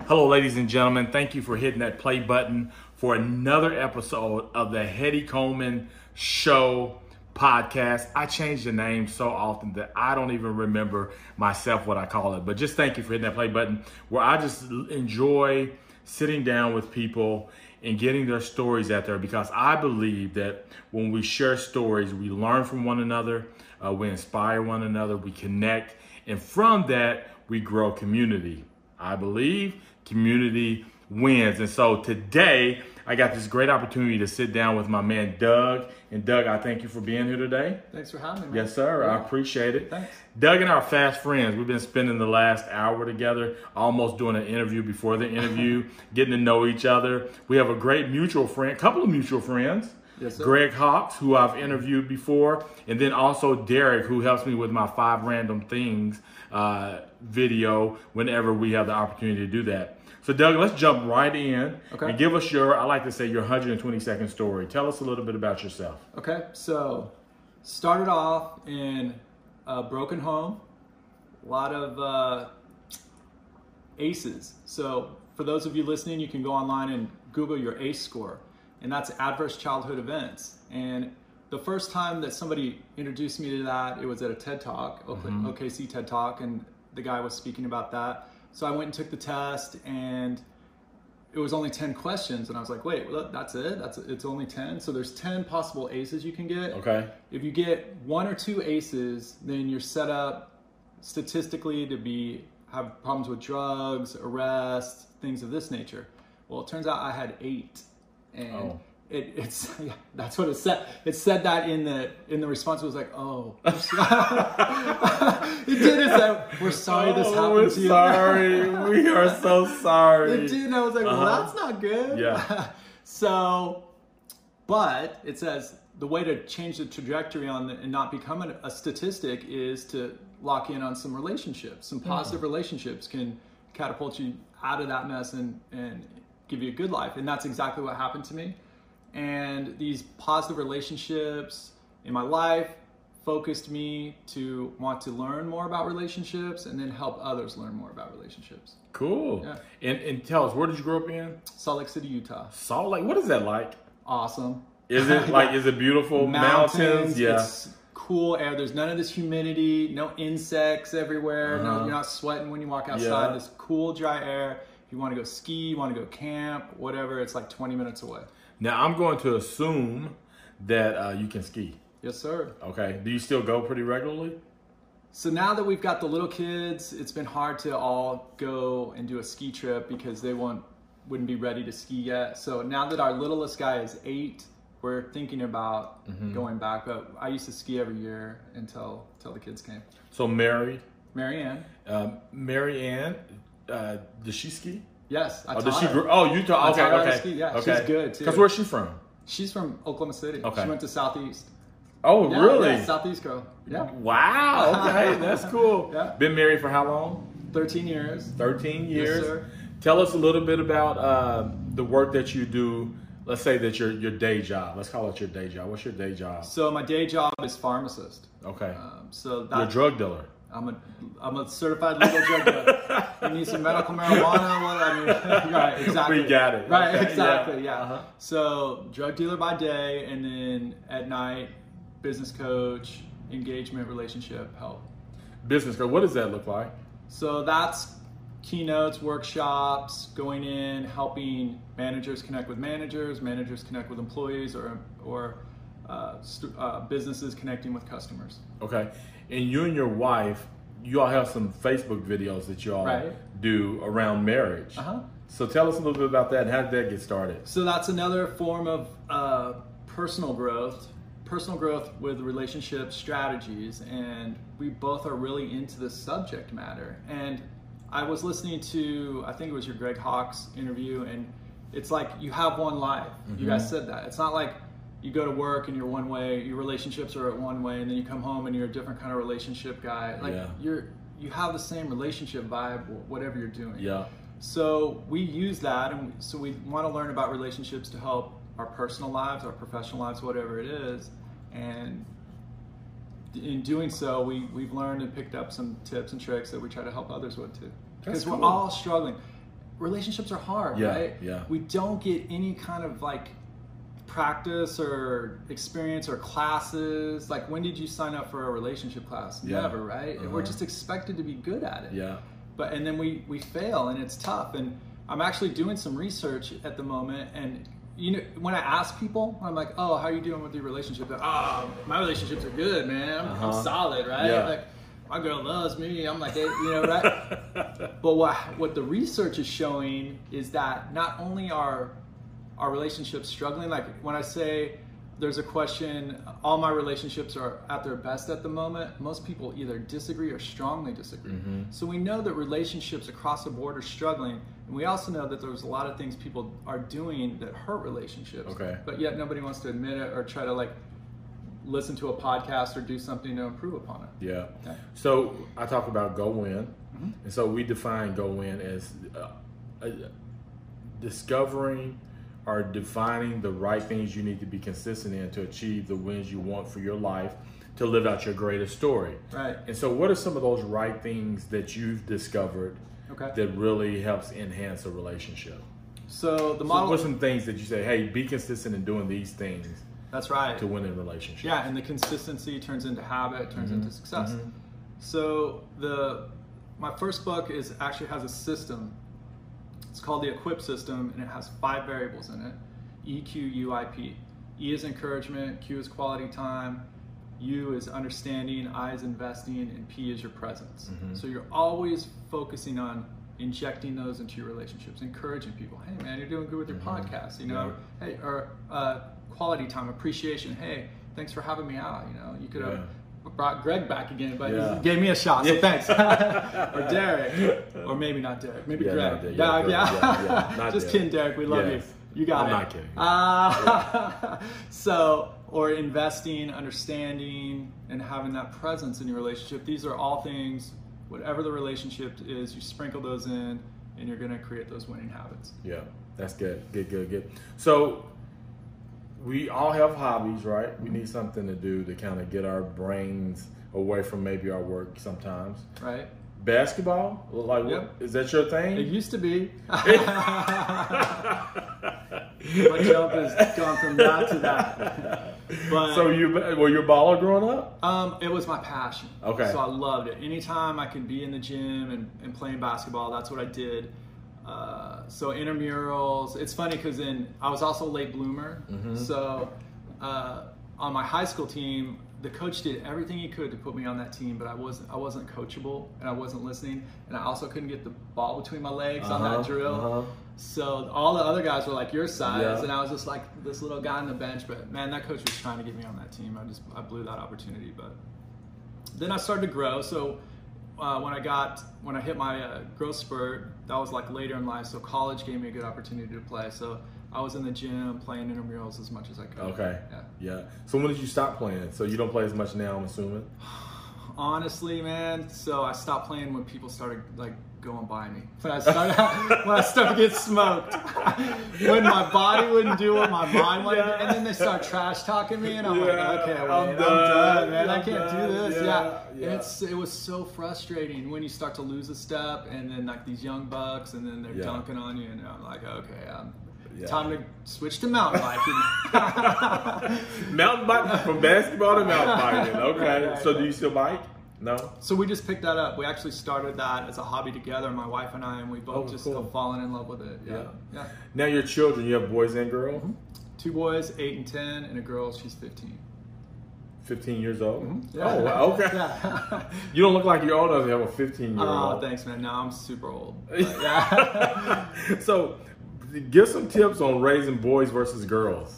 Hello, ladies and gentlemen. Thank you for hitting that play button for another episode of the Hetty Coleman Show podcast. I change the name so often that I don't even remember myself what I call it. But just thank you for hitting that play button where I just enjoy sitting down with people and getting their stories out there, because I believe that when we share stories, we learn from one another, we inspire one another, we connect, and from that, we grow community. I believe community wins. And so today, I got this great opportunity to sit down with my man, Doug. And Doug, I thank you for being here today. Thanks for having me, man. Yes, sir. Yeah. I appreciate it. Thanks. Doug and I are fast friends. We've been spending the last hour together, almost doing an interview before the interview, getting to know each other. We have a great mutual friend, couple of mutual friends. Yes, sir. Greg Hawks, who I've interviewed before, and then also Derek, who helps me with my 5 Random Things video whenever we have the opportunity to do that. So Doug, let's jump right in and give us your, I like to say, your 120-second story. Tell us a little bit about yourself. Okay, so started off in a broken home, a lot of ACEs. So for those of you listening, you can go online and Google your ACE score, and that's adverse childhood events. And the first time that somebody introduced me to that, it was at a TED Talk, OKC TED Talk, and the guy was speaking about that. So I went and took the test, and it was only 10 questions, and I was like, wait, well, that's it? It's only 10? So there's 10 possible ACEs you can get. Okay. If you get 1 or 2 ACEs, then you're set up statistically to have problems with drugs, arrests, things of this nature. Well, it turns out I had 8, and that's what it said. It said that in the response. It was like, oh, it did. It said, we're sorry this happened to you. Sorry, we are so sorry. It did. And I was like, well, that's not good. Yeah. So, but it says the way to change the trajectory and not become a statistic is to lock in on some relationships. Some positive relationships can catapult you out of that mess and give you a good life. And that's exactly what happened to me. And these positive relationships in my life focused me to want to learn more about relationships and then help others learn more about relationships. Cool. Yeah. And tell us, where did you grow up in? Salt Lake City, Utah. Salt Lake, what is that like? Awesome. Is it like, is it beautiful? Mountains? Yeah. It's cool air. There's none of this humidity, no insects everywhere. No, you're not sweating when you walk outside. This cool, dry air. If you want to go ski, you want to go camp, whatever, it's like 20 minutes away. Now, I'm going to assume that you can ski. Yes, sir. Okay. Do you still go pretty regularly? So now that we've got the little kids, it's been hard to all go and do a ski trip because they wouldn't be ready to ski yet. So now that our littlest guy is 8, we're thinking about going back. But I used to ski every year until the kids came. So married? Mary Ann. Mary Ann, does she ski? Yes, I taught does she her. You taught. I Okay, taught her okay. to ski. Yeah, okay. she's good too. Because where's she from? She's from Oklahoma City. Okay. She went to Southeast. Oh, Yeah, really? Yeah, Southeast girl. Yeah. Wow. Okay, that's cool. Yeah. Been married for how long? 13 years. 13 years. Yes, sir. Tell us a little bit about the work that you do. Let's say that your day job. Let's call it your day job. What's your day job? So my day job is pharmacist. Okay. So You're a drug dealer. I'm a certified legal drug dealer. You need some medical marijuana? Well, I mean, right, exactly. We got it. Right, Okay, exactly, yeah. yeah. So drug dealer by day, and then at night, business coach, engagement, relationship help. Business coach. What does that look like? So that's keynotes, workshops, going in, helping managers connect with managers connect with employees, or businesses connecting with customers. Okay. And you and your wife, you all have some Facebook videos that you all do around marriage. So tell us a little bit about that and how did that get started? So that's another form of personal growth with relationship strategies, and we both are really into this subject matter. And I was listening to, I think it was your Greg Hawks interview, and it's like you have one life. You guys said that. It's not like you go to work and you're one way, your relationships are one way, and then you come home and you're a different kind of relationship guy. Like you have the same relationship vibe, whatever you're doing. Yeah. So we use that, and so we want to learn about relationships to help our personal lives, our professional lives, whatever it is. And in doing so, we've learned and picked up some tips and tricks that we try to help others with too. Because we're all struggling. relationships are hard, Yeah, right? yeah. We don't get any kind of like practice or experience or classes. Like, when did you sign up for a relationship class? Yeah. Never, right? And we're just expected to be good at it. Yeah. But and then we fail, and it's tough. And I'm actually doing some research at the moment, and you know, when I ask people, I'm like, oh, how are you doing with your relationship? They're, oh, my relationships are good, man. I'm solid, right? Yeah. Like, my girl loves me. I'm like, hey, you know, right? But what the research is showing is that not only are our relationships struggling, like when I say there's a question, all my relationships are at their best at the moment, most people either disagree or strongly disagree. So we know that relationships across the board are struggling, and we also know that there's a lot of things people are doing that hurt relationships, Okay. but yet nobody wants to admit it or try to like listen to a podcast or do something to improve upon it. Yeah. Okay. So I talk about go win, and so we define go win as discovering or defining the right things you need to be consistent in to achieve the wins you want for your life, to live out your greatest story. Right. And so what are some of those right things that you've discovered that really helps enhance a relationship? So the model. So what are some things that you say, hey, be consistent in doing these things That's right. to win in relationships? Yeah, and the consistency turns into habit, turns into success. So my first book actually has a system. It's called the Equip System, and it has 5 variables in it: E, Q, U, I, P. E is encouragement, Q is quality time, U is understanding, I is investing, and P is your presence. So you're always focusing on injecting those into your relationships, encouraging people. Hey man, you're doing good with your podcast, you know. Hey, or quality time, appreciation. Hey, thanks for having me out. You know, you could have brought Greg back again, but he gave me a shot, so thanks. Or Derek, or maybe not Derek, maybe Greg. Not just kidding, Derek. We love you. You got it. I'm not kidding. So, or investing, understanding, and having that presence in your relationship. These are all things. Whatever the relationship is, you sprinkle those in, and you're going to create those winning habits. Yeah, that's good. Good. So we all have hobbies, right? We need something to do to kind of get our brains away from maybe our work sometimes. Right. Basketball? Like, is that your thing? It used to be. My jump has gone from that to that. But, so were you a baller growing up? It was my passion. Okay. So I loved it. Anytime I could be in the gym and playing basketball, that's what I did. So intramurals. It's funny because I was also a late bloomer. So on my high school team, the coach did everything he could to put me on that team, but I wasn't coachable, and I wasn't listening, and I also couldn't get the ball between my legs on that drill. So all the other guys were like your size, and I was just like this little guy on the bench. But man, that coach was trying to get me on that team. I blew that opportunity. But then I started to grow. So when I hit my growth spurt, that was like later in life. So college gave me a good opportunity to play. So I was in the gym playing intramurals as much as I could. Okay. Yeah. So when did you stop playing? So you don't play as much now, I'm assuming? Honestly, man, so I stopped playing when people started like going by me. When I started to get smoked. When my body wouldn't do what my mind wanted to, and then they start trash talking me, and I'm like, okay, wait, I'm done, man. I can't do this. It was so frustrating when you start to lose a step, and then like these young bucks, and then they're dunking on you, and I'm like, okay, time to switch to mountain biking. Mountain bike, from basketball to mountain biking. Okay. Right. So do you still bike? No? So we just picked that up. We actually started that as a hobby together, my wife and I, and we both have fallen in love with it. Yeah. Now your children, you have boys and girls? 2 boys, 8 and 10, and a girl, she's 15. 15 years old? Yeah. Oh, wow. Okay. Yeah. You don't look like you're old enough to have a 15-year-old. Oh, thanks, man. No, I'm super old. So give some tips on raising boys versus girls.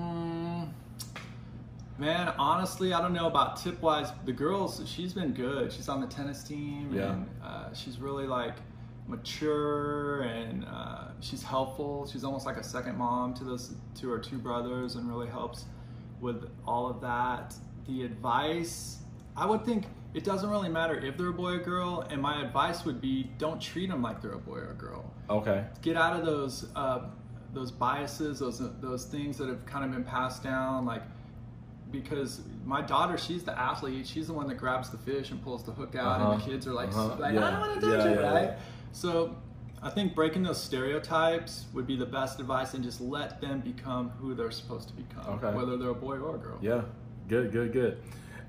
Man, honestly, I don't know about tip-wise. The girls, she's been good. She's on the tennis team, and she's really like mature, and she's helpful. She's almost like a second mom to her 2 brothers, and really helps with all of that. The advice, I would think it doesn't really matter if they're a boy or girl, and my advice would be don't treat them like they're a boy or a girl. Okay. Get out of those biases, those things that have kind of been passed down, like. Because my daughter, she's the athlete. She's the one that grabs the fish and pulls the hook out, and the kids are like, I don't want to touch it, right? So I think breaking those stereotypes would be the best advice, and just let them become who they're supposed to become, whether they're a boy or a girl. Yeah, good.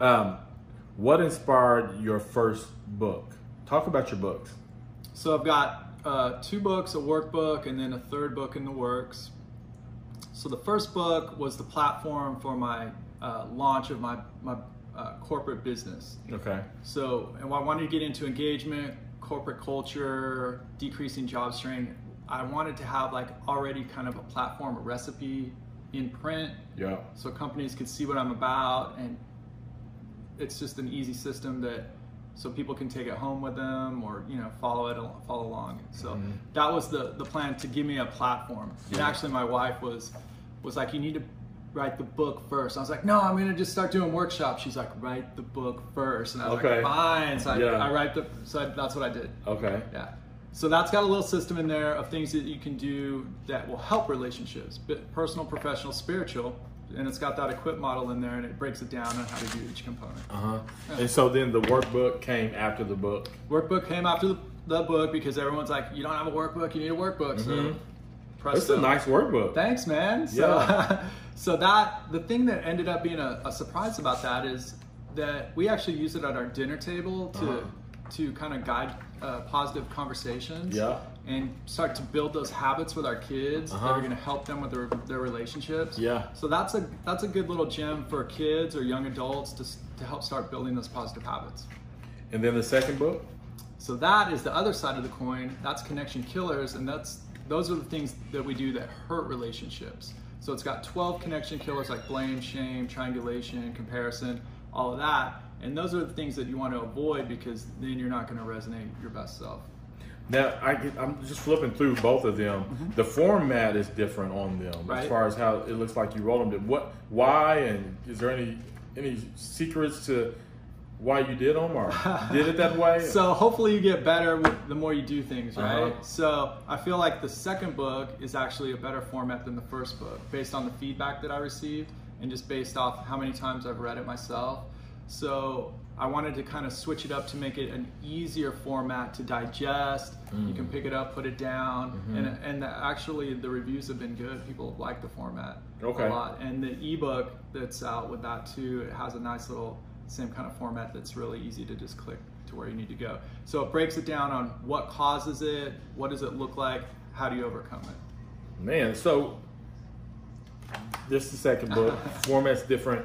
What inspired your first book? Talk about your books. So I've got 2 books, a workbook, and then a 3rd book in the works. So the first book was the platform for my launch of my corporate business. Okay. So, and I wanted to get into engagement, corporate culture, decreasing job strain. I wanted to have like already kind of a platform, a recipe in print. Yeah. So companies could see what I'm about, and it's just an easy system so people can take it home with them, or follow along. So that was the plan, to give me a platform. Yeah. And actually my wife was like, you need to write the book first. I was like, no, I'm gonna just start doing workshops. She's like, write the book first. And I was like, fine. So that's what I did. Okay. Yeah. So that's got a little system in there of things that you can do that will help relationships, personal, professional, spiritual. And it's got that equip model in there, and it breaks it down on how to do each component. Yeah. And so then the workbook came after the book. Workbook came after the book, because everyone's like, you don't have a workbook, you need a workbook. So it's a nice workbook. Thanks, man. So, so the thing that ended up being a surprise about that is that we actually use it at our dinner table to kind of guide positive conversations. Yeah. And start to build those habits with our kids that are going to help them with their relationships. Yeah. So that's a good little gem for kids or young adults to help start building those positive habits. And then the second book? So that is the other side of the coin. That's Connection Killers, and those are the things that we do that hurt relationships. So it's got 12 connection killers, like blame, shame, triangulation, comparison, all of that. And those are the things that you want to avoid, because then you're not going to resonate your best self. Now, I'm just flipping through both of them. The format is different on them, as far as how it looks like you roll them. Why, and is there any secrets to why you did them, or did it that way? So hopefully you get better the more you do things, right? So I feel like the second book is actually a better format than the first book, based on the feedback that I received, and just based off how many times I've read it myself. So I wanted to kind of switch it up to make it an easier format to digest. You can pick it up, put it down, and actually the reviews have been good. People like the format a lot. And the ebook that's out with that too, it has a nice little same kind of format that's really easy to just click to where you need to go. So it breaks it down on what causes it, what does it look like, how do you overcome it. Man, so this is the second book. Format's different.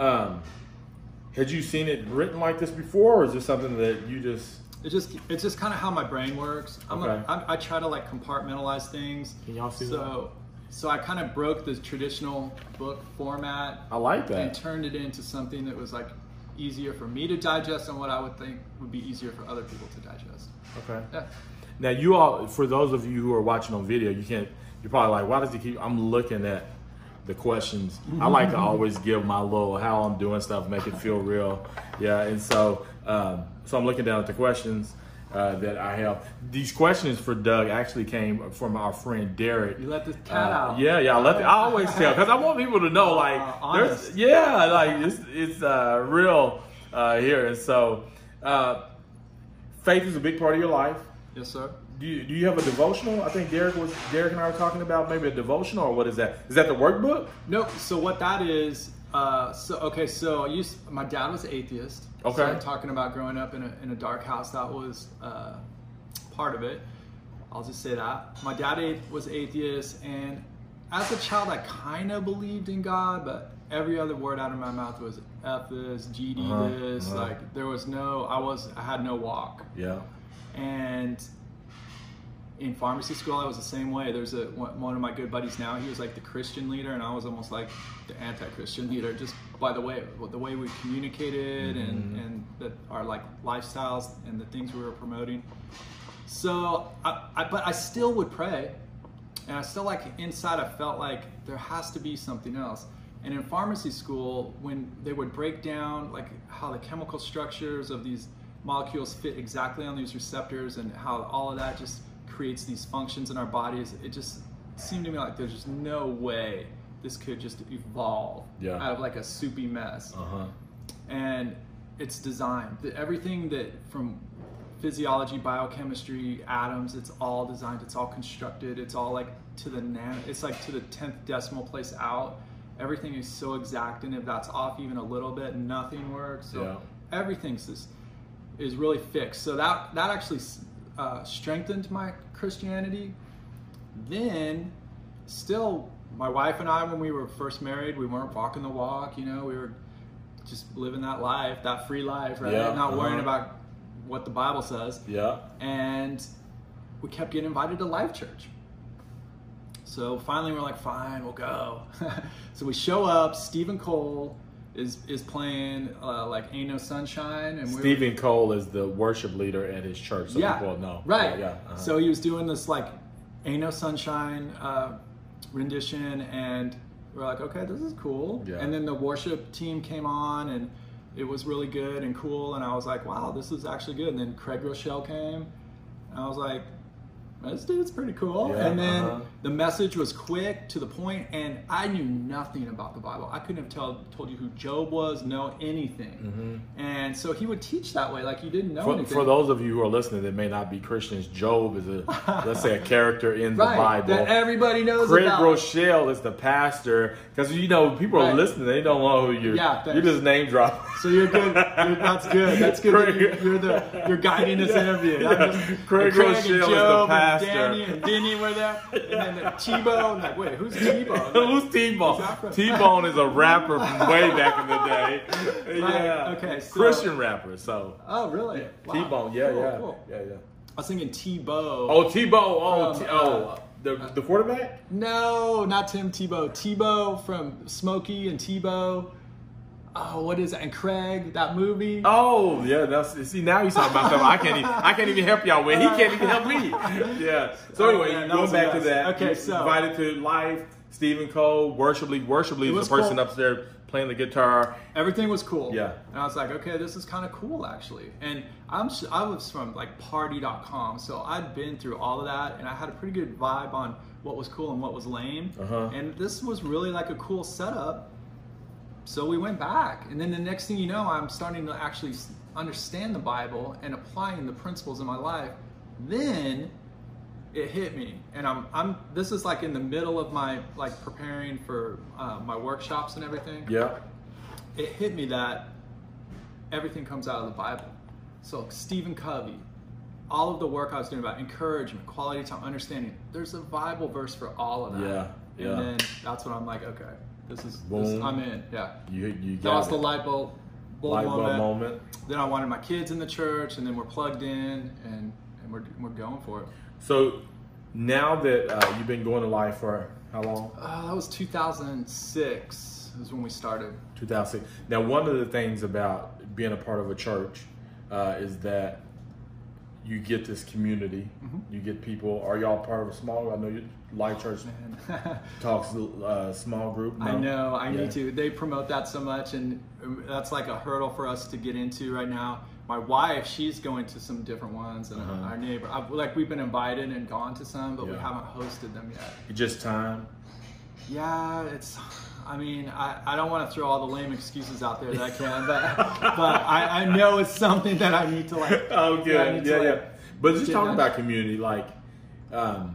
Had you seen it written like this before, or is this something that you just... It's just kind of how my brain works. I try to like compartmentalize things. Can y'all see that? So I kind of broke the traditional book format. I like that. And turned it into something that was like easier for me to digest, and what I would think would be easier for other people to digest. Okay. Yeah. Now you all, for those of you who are watching on video, you're probably like, why does he keep... I'm looking at the questions. I like to always give my little how I'm doing stuff, make it feel real. Yeah, and so I'm looking down at the questions that I have. These questions for Doug actually came from our friend Derek. You let the cat out. Yeah, I always tell, because I want people to know, like, honest. It's real here. And so faith is a big part of your life. Yes, sir. Do you have a devotional? I think Derek and I were talking about maybe a devotional, or what is that? Is that the workbook? No. So what that is? So my dad was atheist. Okay. So talking about growing up in a dark house, that was part of it. I'll just say that my dad was atheist, and as a child, I kind of believed in God, but every other word out of my mouth was F this, GD this. Like there was I had no walk. Yeah. And in pharmacy school, I was the same way. There's one of my good buddies now. He was like the Christian leader, and I was almost like the anti-Christian leader, just by the way we communicated and that our like lifestyles and the things we were promoting. So, but I still would pray, and I still like inside I felt like there has to be something else. And in pharmacy school, when they would break down like how the chemical structures of these molecules fit exactly on these receptors, and how all of that just creates these functions in our bodies, it just seemed to me like there's just no way this could just evolve out of like a soupy mess. And it's designed. Everything that from physiology, biochemistry, atoms. It's all designed. It's all constructed. It's all like to the It's like to the 10th decimal place out. Everything is so exact, and if that's off even a little bit, nothing works. So everything's is really fixed. So that actually strengthened my Christianity. Then, still, my wife and I, when we were first married, we weren't walking the walk. We were just living that life, that free life, right? Not worrying about what the Bible says. Yeah. And we kept getting invited to Life Church. So finally we're like, fine, we'll go. So we show up. Stephen Cole is playing like Ain't No Sunshine. And Stephen Cole is the worship leader at his church, so people know. Right. Yeah. So he was doing this like Ain't No Sunshine rendition, and we're like, okay, this is cool. Yeah. And then the worship team came on, and it was really good and cool. And I was like, wow, this is actually good. And then Craig Rochelle came, and I was like, this dude's pretty cool. Yeah, and then the message was quick, to the point, and I knew nothing about the Bible. I couldn't have told you who Job was, know anything. And so he would teach that way, like you didn't know anything. For those of you who are listening that may not be Christians, Job is let's say a character in the Bible that everybody knows Craig about. Rochelle is the pastor, because people are listening, they don't know who you're. You're just name dropping. So you're good. That's good. That's good. You're guiding this interview. Craig Rochelle is the pastor. Danny and Denny were there, and then T-Bone. Like, wait, who's T-Bone? Who's T-Bone? T-Bone is a rapper from way back in the day. Yeah. Okay. So, Christian rapper. So. Oh, really? Wow. T-Bone. Cool. Yeah. I was thinking Tebow. Oh, Tebow. The quarterback? No, not Tim Tebow. Tebow from Smokey and Tebow. Oh, what is that? And Craig, that movie. Oh, yeah. See, now you're talking about stuff I can't even help y'all with. He can't even help me. Yeah. So anyway, going back to that. Okay, so invited to Life, Stephen Cole, Worship League. Worship League is the person upstairs playing the guitar. Everything was cool. Yeah. And I was like, okay, this is kind of cool actually. And I was from like party.com, so I'd been through all of that, and I had a pretty good vibe on what was cool and what was lame. And this was really like a cool setup. So we went back, and then the next thing you know, I'm starting to actually understand the Bible and applying the principles in my life. Then it hit me, and this is like in the middle of my like preparing for my workshops and everything. Yeah. It hit me that everything comes out of the Bible. So Stephen Covey, all of the work I was doing about encouragement, quality time, understanding, there's a Bible verse for all of that. Yeah. And then that's when I'm like, okay. This I'm in. Yeah. You that was the light bulb moment. Then I wanted my kids in the church, and then we're plugged in, and we're going for it. So now that you've been going to Life for how long? That was 2006. Is when we started. 2006. Now, one of the things about being a part of a church is that you get this community. You get people. Are y'all part of a small? I know you Life Church talks small group. No? I know. I need to. They promote that so much, and that's like a hurdle for us to get into right now. My wife, she's going to some different ones, and our neighbor. We've been invited and gone to some, but we haven't hosted them yet. Just time. Yeah, it's. I mean, I don't want to throw all the lame excuses out there that I can, but I know it's something that I need to like. Oh, good. Yeah. But just talking about community, like, I'm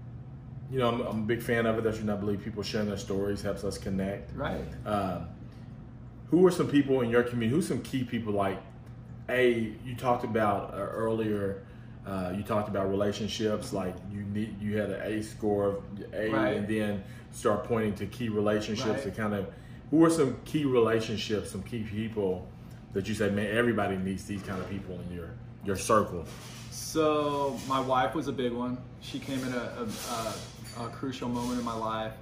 a big fan of it. That I believe people sharing their stories helps us connect. Right. Who are some people in your community? Who's some key people? Like, you talked about earlier. You talked about relationships. Like you had an A score of A, right. And then start pointing to key relationships to kind of. Who are some key relationships? Some key people that you say, man, everybody needs these kind of people in your circle. So my wife was a big one. She came in a crucial moment in my life.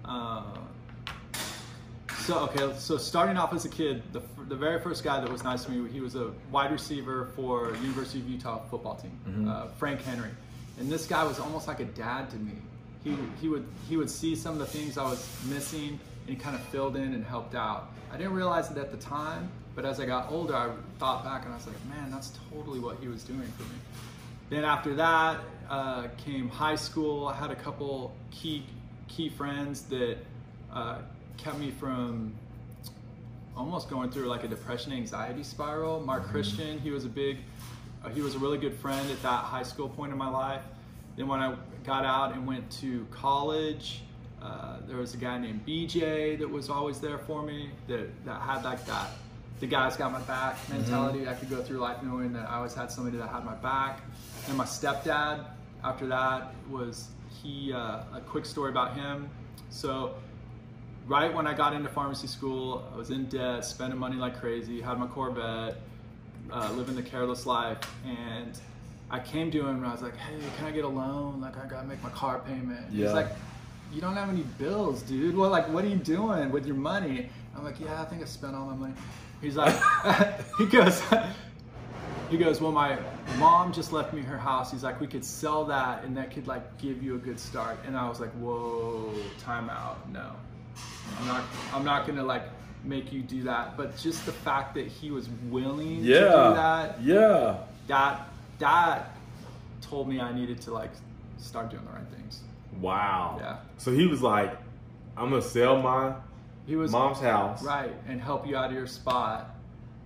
So starting off as a kid, the very first guy that was nice to me, he was a wide receiver for University of Utah football team, Frank Henry. And this guy was almost like a dad to me. He would see some of the things I was missing, and he kind of filled in and helped out. I didn't realize it at the time, but as I got older, I thought back and I was like, man, that's totally what he was doing for me. Then after that came high school. I had a couple key friends that kept me from almost going through like a depression anxiety spiral. Mark Christian, he was a big he was a really good friend at that high school point in my life. Then when I got out and went to college, there was a guy named BJ that was always there for me, that had like that, the guy's got my back mentality. I could go through life knowing that I always had somebody that had my back. And my stepdad, after that, was a quick story about him. So right when I got into pharmacy school, I was in debt, spending money like crazy, had my Corvette, living the careless life. And I came to him and I was like, hey, can I get a loan? Like, I gotta make my car payment. Yeah. He's like, you don't have any bills, dude. Well, like, what are you doing with your money? I'm like, yeah, I think I spent all my money. He's like, he goes, well, my mom just left me her house. He's like, we could sell that and that could like give you a good start. And I was like, whoa, time out. No, I'm not gonna like make you do that. But just the fact that he was willing to do that, that told me I needed to like start doing the right things. Wow. Yeah. So he was like, I'm gonna sell my mom's house. Right, and help you out of your spot.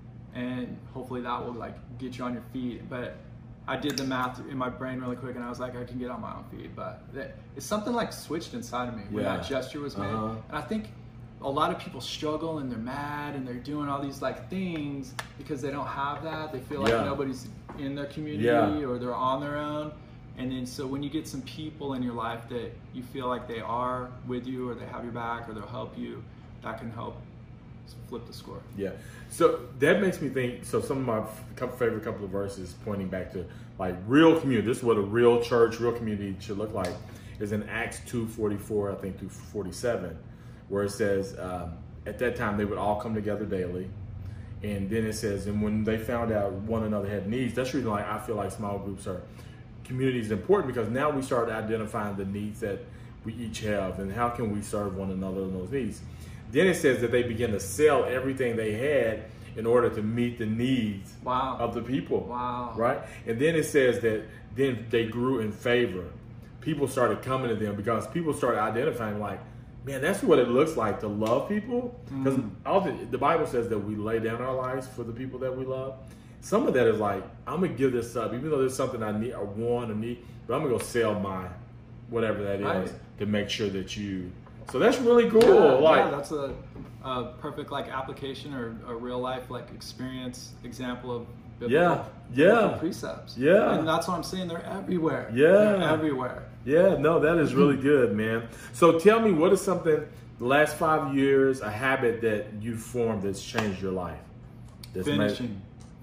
And hopefully that will like get you on your feet. But I did the math in my brain really quick and I was like, I can get on my own feet. But it's something like switched inside of me when that gesture was made. And I think a lot of people struggle and they're mad and they're doing all these like things because they don't have that. They feel like nobody's in their community or they're on their own. And then so when you get some people in your life that you feel like they are with you or they have your back or they'll help you, that can help flip the score. Yeah. So that makes me think, so some of my favorite couple of verses pointing back to like real community, this is what a real church, real community should look like, is in Acts 2:44, I think, through 47, where it says, at that time they would all come together daily. And then it says, and when they found out one another had needs, that's the reason like I feel like small groups are, community is important, because now we start identifying the needs that we each have and how can we serve one another in those needs. Then it says that they began to sell everything they had in order to meet the needs of the people. Wow. Right? And then it says that then they grew in favor. People started coming to them because people started identifying like, man, that's what it looks like to love people. Because the Bible says that we lay down our lives for the people that we love. Some of that is like, I'm going to give this up, even though there's something I need, or want or need, but I'm going to go sell my, whatever that is, to make sure that you... So that's really cool. That's a perfect like application or a real life like experience example of biblical precepts. Yeah, and that's what I'm saying. They're everywhere. Yeah, they're everywhere. Yeah, no, that is really good, man. So tell me, what is something the last 5 years, a habit that you formed that's changed your life? Finishing.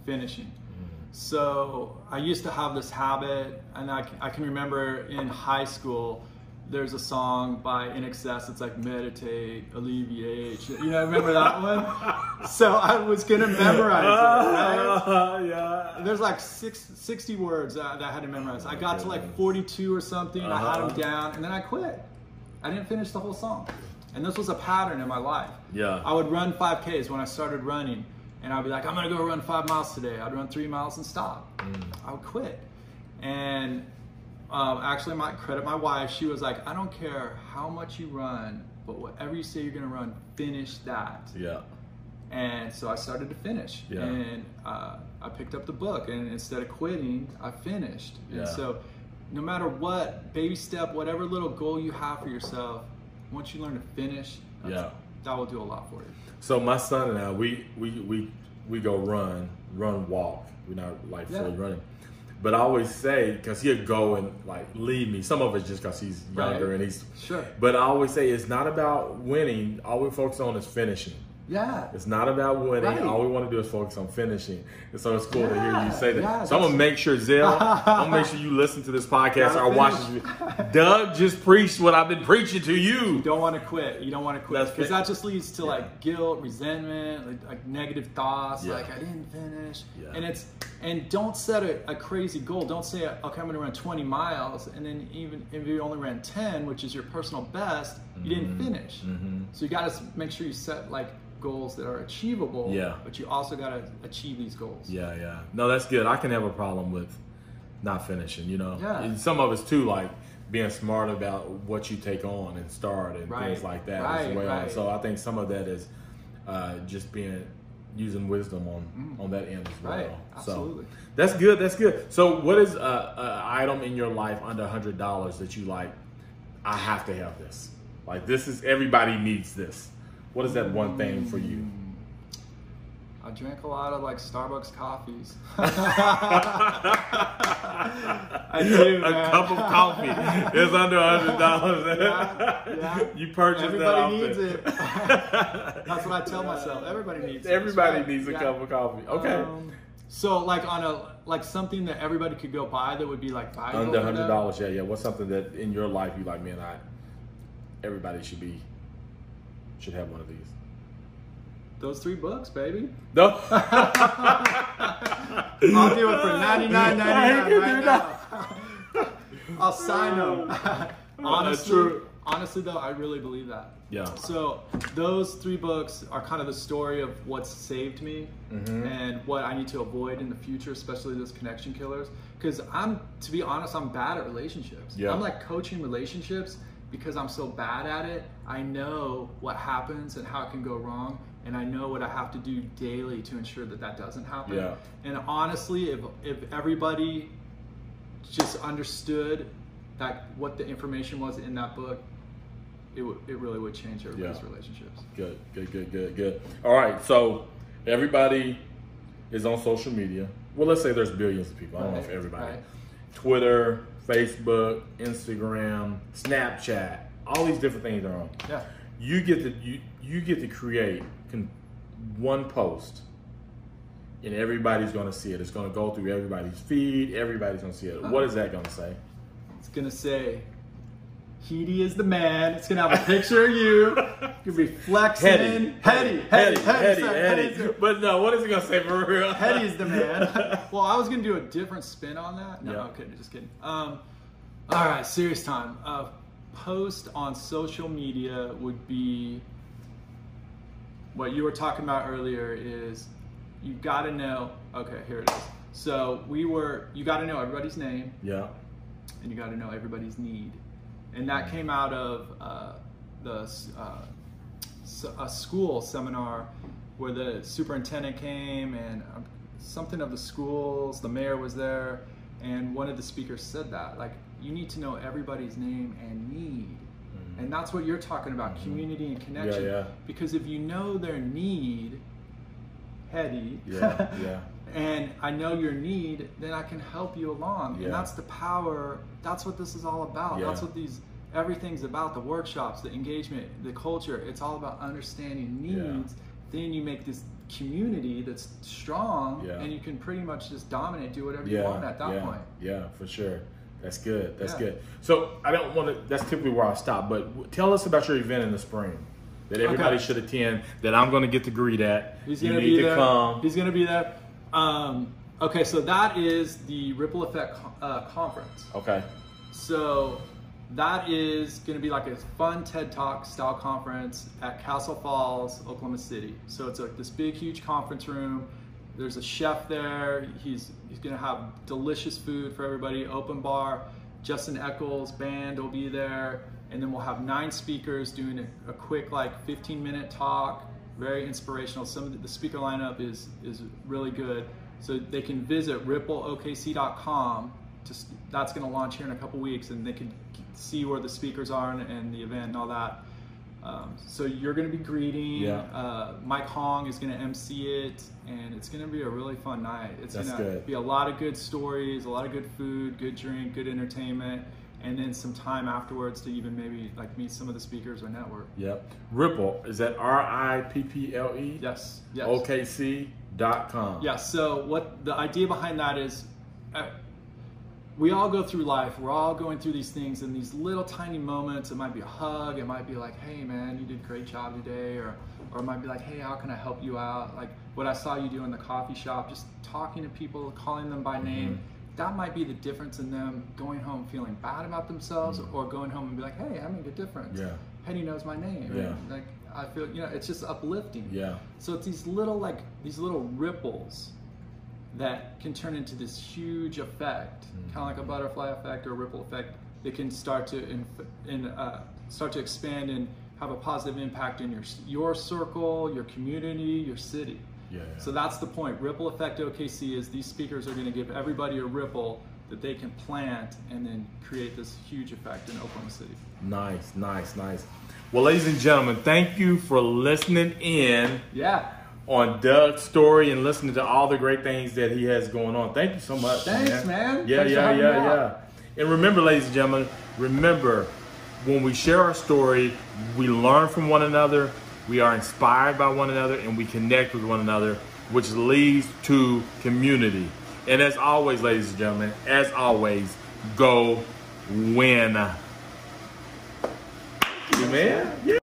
So I used to have this habit, and I can remember in high school. There's a song by INXS. It's like meditate, alleviate. You know, remember that one? So I was gonna memorize it. Right? Yeah. There's like 60 words that I had to memorize. I got to like 42 or something. I had them down, and then I quit. I didn't finish the whole song. And this was a pattern in my life. Yeah. I would run 5Ks when I started running, and I'd be like, I'm gonna go run 5 miles today. I'd run 3 miles and stop. I would quit, and actually, I credit my wife. She was like, I don't care how much you run, but whatever you say you're going to run, finish that. Yeah. And so I started to finish. Yeah. And I picked up the book, and instead of quitting, I finished. Yeah. And so no matter what, baby step, whatever little goal you have for yourself, once you learn to finish, that will do a lot for you. So my son and I, we go walk. We're not like fully running. But I always say, because he'll go and like leave me. Some of it's just because he's younger and he's... Sure. But I always say it's not about winning. All we focus on is finishing. Yeah. It's not about winning. Right. All we want to do is focus on finishing. And so it's cool to hear you say that. Yeah, so I'm going to make sure, Zell, I'm going to make sure you listen to this podcast or watch this video. Doug just preached what I've been preaching to you. You don't want to quit. You don't want to quit. Because that just leads to like guilt, resentment, like negative thoughts. Like, I didn't finish. Yeah. And don't set a crazy goal. Don't say, okay, I'm going to run 20 miles. And then even if you only ran 10, which is your personal best, you didn't finish. So you got to make sure you set like goals that are achievable, but you also got to achieve these goals. Yeah. No, that's good. I can have a problem with not finishing, you know. Yeah. And some of it's too, like being smart about what you take on and start and things like that as well. So I think some of that is just being using wisdom on that end as well. Right, absolutely. So that's good. That's good. So what is a item in your life under $100 that you like? I have to have this. Like, this is, everybody needs this. What is that one thing for you? I drank a lot of like Starbucks coffees. I do, man. A cup of coffee is under $100. Yeah. You purchase Everybody that needs often. it. That's what I tell myself. Everybody needs it. Everybody Right. needs a Yeah. cup of coffee. Okay. So like on a something that everybody could go buy that would be like valuable. Under for them? $100, yeah. What's something that in your life you like, man, everybody should have one of these. Those 3 books, baby. No. I'll do it for $99.99 right now. I'll sign them. Honestly though, I really believe that. Yeah. So those 3 books are kind of the story of what's saved me and what I need to avoid in the future, especially those connection killers. Because to be honest, I'm bad at relationships. Yeah. I'm like coaching relationships because I'm so bad at it. I know what happens and how it can go wrong. And I know what I have to do daily to ensure that that doesn't happen. Yeah. And honestly, if everybody just understood that what the information was in that book, it really would change everybody's relationships. Good. All right, so everybody is on social media. Well, let's say there's billions of people. I don't know if everybody. Right. Twitter, Facebook, Instagram, Snapchat, all these different things are on. Yeah. You get to create one post, and everybody's going to see it. It's going to go through everybody's feed. Everybody's going to see it. What is that going to say? It's going to say, Heedy is the man. It's going to have a picture of you. You'll be flexing. Heady. But no, what is it going to say for real? Heady is the man. Well, I was going to do a different spin on that. No, Yeah. okay, just kidding. All right, serious time. Post on social media would be what you were talking about earlier is you got to know. Okay, here it is. So you got to know everybody's name. Yeah. And you got to know everybody's need. And that came out of a school seminar where the superintendent came and something of the schools, the mayor was there, and one of the speakers said that, like, you need to know everybody's name and need. And that's what you're talking about, community and connection. Yeah. Because if you know their need, Heady, Yeah. and I know your need, then I can help you along. Yeah. And that's the power. That's what this is all about. Yeah. That's what everything's about. The workshops, the engagement, the culture. It's all about understanding needs. Then you make this community that's strong, and you can pretty much just dominate, do whatever you want at that point. Yeah, for sure. That's good. That's good. So I don't want to, that's typically where I stop, but tell us about your event in the spring that everybody should attend, that I'm going to get to greet at. He's you going to need be to there. come. He's going to be there. Okay, so that is the Ripple Effect conference. Okay. So that is going to be like a fun TED Talk style conference at Castle Falls, Oklahoma City. So it's like this big, huge conference room. There's a chef there. He's going to have delicious food for everybody, open bar. Justin Eccles band will be there. And then we'll have 9 speakers doing a quick like 15-minute talk, very inspirational. Some of the speaker lineup is really good. So they can visit rippleokc.com. That's going to launch here in a couple weeks, and they can see where the speakers are and the event and all that. So you're going to be greeting. Yeah. Mike Hong is going to MC it, and it's going to be a really fun night. It's going to be a lot of good stories, a lot of good food, good drink, good entertainment, and then some time afterwards to even maybe like meet some of the speakers or network. Yep. Ripple, is that RIPPLE? Yes. OKC.com. Yeah. So what the idea behind that is, we all go through life. We're all going through these things, and these little tiny moments. It might be a hug. It might be like, "Hey, man, you did a great job today," or it might be like, "Hey, how can I help you out?" Like what I saw you do in the coffee shop, just talking to people, calling them by name. That might be the difference in them going home feeling bad about themselves, or going home and be like, "Hey, I make a difference. Yeah. Penny knows my name." Yeah. And like I feel, it's just uplifting. Yeah. So it's these little ripples that can turn into this huge effect, kind of like a butterfly effect or a ripple effect. They can start to expand and have a positive impact in your circle, your community, your city. Yeah. So that's the point. Ripple Effect OKC is these speakers are going to give everybody a ripple that they can plant and then create this huge effect in Oklahoma City. Nice. Well, ladies and gentlemen, thank you for listening in on Doug's story and listening to all the great things that he has going on. Thank you so much. Thanks, man. Yeah. And remember, ladies and gentlemen, when we share our story, we learn from one another, we are inspired by one another, and we connect with one another, which leads to community. And as always, ladies and gentlemen, go win. Amen. Yeah.